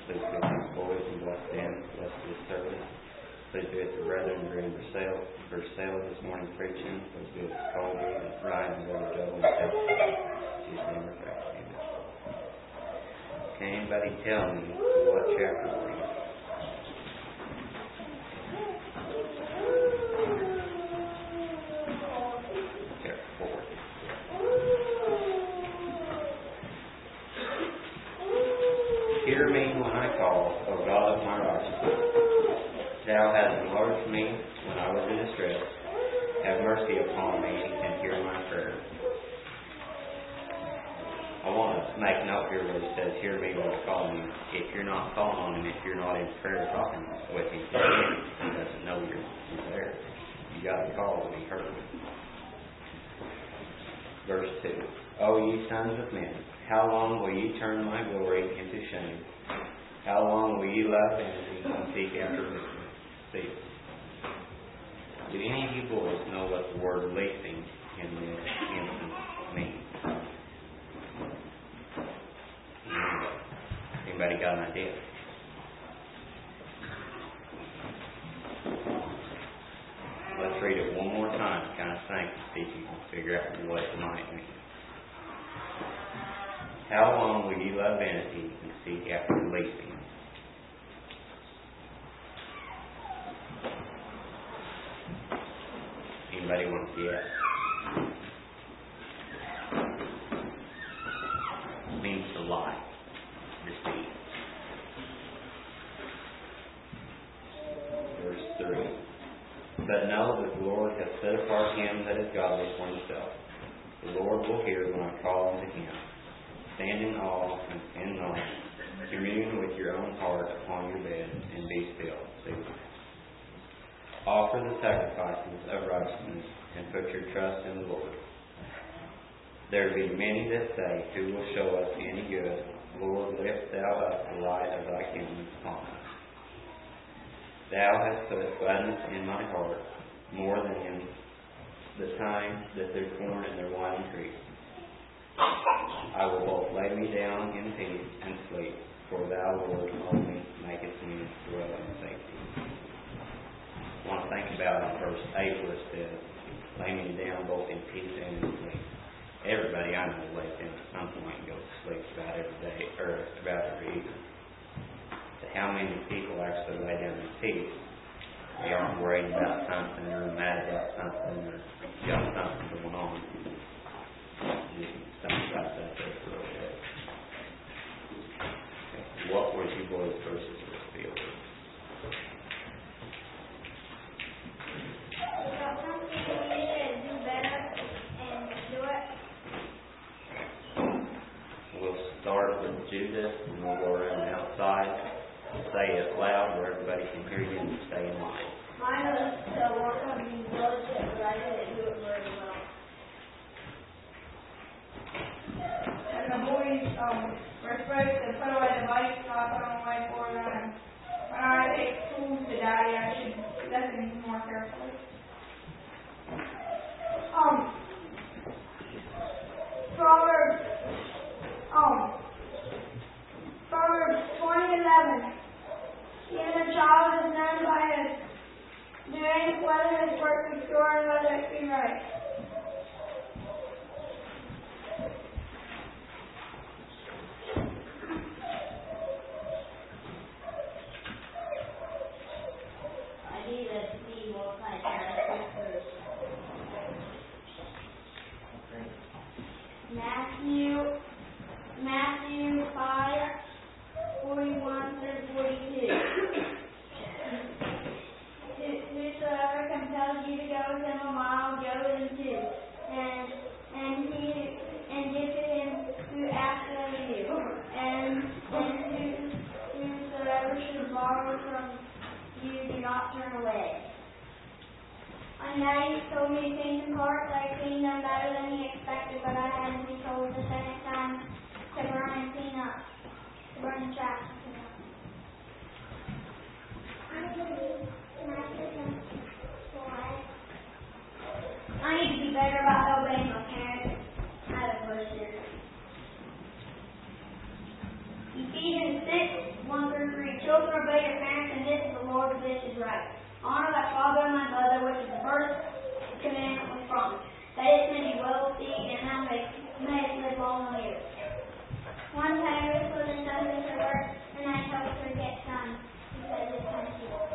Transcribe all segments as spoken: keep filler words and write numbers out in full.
Please be with these boys and bless them. Bless this service. Please be with the brethren during Versailles, Versailles this morning preaching. Please be with Colby and Ryan and Brother Joe and myself. Jesus' name we pray. Amen. Can anybody tell me what chapter we're in? Chapter four. Hear me when I call, O God of my righteousness. Thou hast enlarged me when I was in distress. Have mercy upon me and hear my prayer. I want to make note here where it says, hear me when I call him. If you're not calling on him, if you're not in prayer talking with him, he doesn't know you're, you're there. You got to call to be heard. Verse two. O ye sons of men, how long will ye turn my glory into shame? How long will ye love vanity and seek after wisdom? See. Do any of you boys know what the word leasing in this instance means? Anybody got an idea? Let's read it one more time to kind of think and see if you can figure out what it might mean. How long will ye love vanity and seek after leasing? Anybody want to guess? It means to lie, deceive. Verse three. But know that the Lord hath set apart him that is godly for himself. The Lord will hear when I call unto him. Stand in awe and sin not. Commune with your own heart upon your bed and be still. See? Offer the sacrifices of righteousness and put your trust in the Lord. There be many that say, who will show us any good? Lord, lift thou up the light of thy countenance upon us. Thou hast put gladness in my heart more than in the time that their corn and their wine increased. I will both lay me down in peace and sleep, for thou, Lord, only makest me dwell in safety. I want to think about in verse eight where it says, lay me down both in peace and in sleep. Everybody I know lays down at some point and goes to sleep about every day, or about every evening. But how many people actually lay down in peace? They aren't worried about something or mad about something or got something going on. Just think about that just a little bit. What were you boys' verses of this field? We'll start with Judas and we'll go around outside. Say it loud where everybody can hear you and stay in line. Mine was to work on being diligent, but I didn't do it very well. And the boys um, were supposed to put away the bike, so I put them away for them. When I take tools to Daddy, I should listen more carefully. Um, Proverbs, um, Proverbs twenty eleven. Even a child is known by his doing, whether his work be pure and whether it be right. I need to see what kind of first. Matthew, Matthew five, forty-one through forty-two. Whosoever compels you to go with him a mile, go with him too. And and he and give to him who asks of you. And and who, whosoever should borrow from you, do not turn away. And now you told me things in part that I cleaned them better than he expected, but I had to be told the second time to burn and clean up, to burn the trash and clean up. I need to be better about obeying my parents. I have a verse here. Ephesians six, one through Children, obey your parents, and this is the Lord, this is right. Honor thy father and thy mother, which is the first commandment with promise, that it may be well with thee, and thou mayest live long on earth. One time Ruth was in Douglas her work, and I helped her get done, because it's time to go.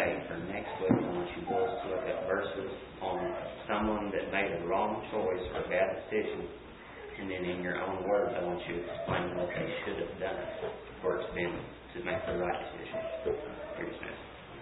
okay, for next week, I want you boys to look at verses on someone that made a wrong choice or a bad decision. And then in your own words, I want you to explain what they should have done for it's been to make the right decision. Here it is.